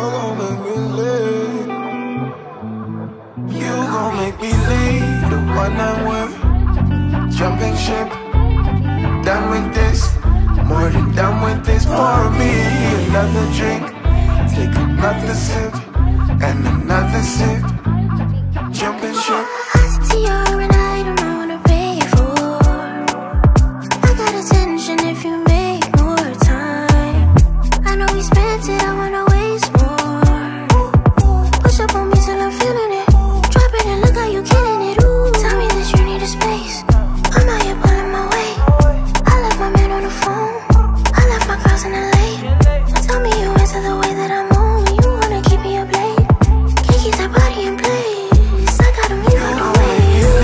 gon' make me leave. You gon' make me leave the one I'm with. Jumping ship, done with this. More than done with this. Pour me another drink, take another sip, and another sip. Jumping ship. You're an item I wanna pay for. I got attention if you make more time. I know we spent it, I wanna waste more. Push up on me till I'm feeling it. Drop it and look how you killing it. Ooh, tell me that you need a space. I'm out here pulling my weight. I left my man on the phone. I left my girls in LA. Tell me you answer the way that I'm on. You wanna keep me up late. Can't keep that body in place. I gotta move out the way.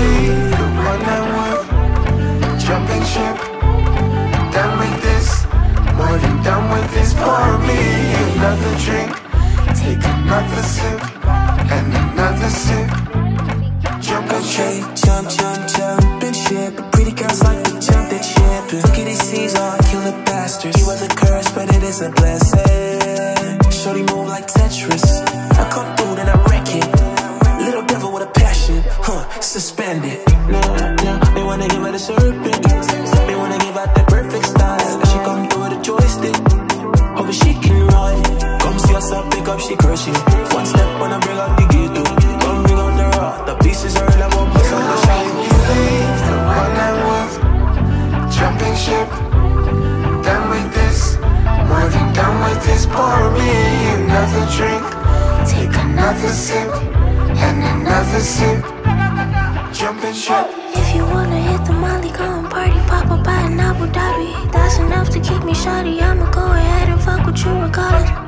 Jumping ship, done with this. More than done with this. Pour me another drink, take another sip, and another sip. Jumping ship. Jumping ship. Pretty girls like to jump that ship. Look at these seas, all kill the bastards. You are the curse, but it is a blessing. Shorty move like Tetris. I come through, then I wreck it. Little devil with a passion, suspended. No, they wanna give her the serpent. They wanna give out that perfect style. She come through with a joystick, hoping she can ride. Come see us up, pick up, she crushing. One step when I bring out the ghetto. Come bring out the rock, the pieces are like one piece on the shine. You leave the one I'm with. Jumping ship, done with this. More than done with this. Pour me another drink, take another sip, and another sip. Jumping ship. If you wanna hit the Molly, go and party, pop up by in Abu Dhabi. That's enough to keep me shawty. I'ma go ahead and fuck with you regardless.